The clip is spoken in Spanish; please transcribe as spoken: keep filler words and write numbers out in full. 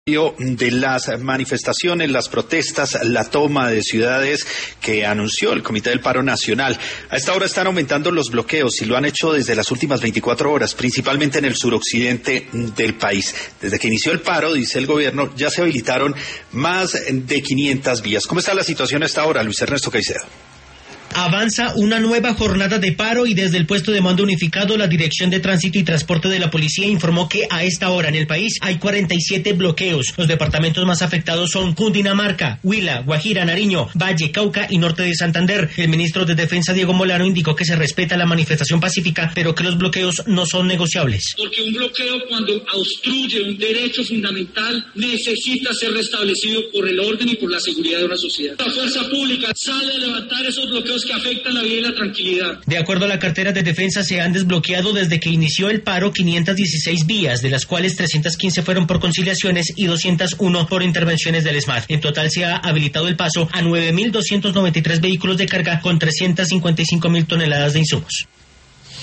De las manifestaciones, las protestas, la toma de ciudades que anunció el Comité del Paro Nacional. A esta hora están aumentando los bloqueos y lo han hecho desde las últimas veinticuatro horas, principalmente en el suroccidente del país. Desde que inició el paro, dice el gobierno, ya se habilitaron más de quinientas vías. ¿Cómo está la situación a esta hora, Luis Ernesto Caicedo? Avanza una nueva jornada de paro y desde el puesto de mando unificado, la Dirección de Tránsito y Transporte de la Policía informó que a esta hora en el país hay cuarenta y siete bloqueos. Los departamentos más afectados son Cundinamarca, Huila, Guajira, Nariño, Valle, Cauca y Norte de Santander. El ministro de Defensa, Diego Molano, indicó que se respeta la manifestación pacífica, pero que los bloqueos no son negociables. Porque un bloqueo, cuando obstruye un derecho fundamental, necesita ser restablecido por el orden y por la seguridad de una sociedad. La fuerza pública sale a levantar esos bloqueos que afectan la vida y la tranquilidad. De acuerdo a la cartera de defensa, se han desbloqueado desde que inició el paro quinientas dieciséis vías, de las cuales trescientas quince fueron por conciliaciones y doscientas uno por intervenciones del ESMAD. En total se ha habilitado el paso a nueve mil doscientos noventa y tres vehículos de carga con trescientas cincuenta y cinco mil toneladas de insumos.